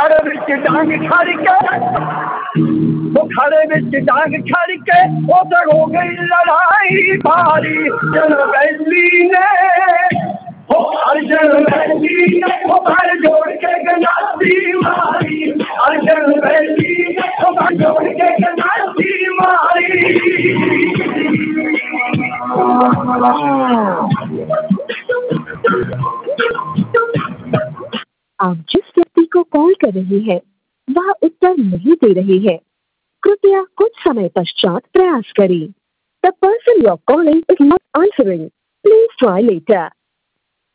घर विच डांग खड़ के, वो घर विच डांग खड़ के उधर हो गई लड़ाई भारी। अर्जन वैली ने अर्जन वैली ने घर जोड़ के गनाती मारी। अर्जन वैली ने घर जोड़ के गनाती मारी। आप जिस व्यक्ति को कॉल कर रहे हैं वह उत्तर नहीं दे रहे हैं, कृपया कुछ समय पश्चात प्रयास करें। The person you're calling is not answering. Please try later.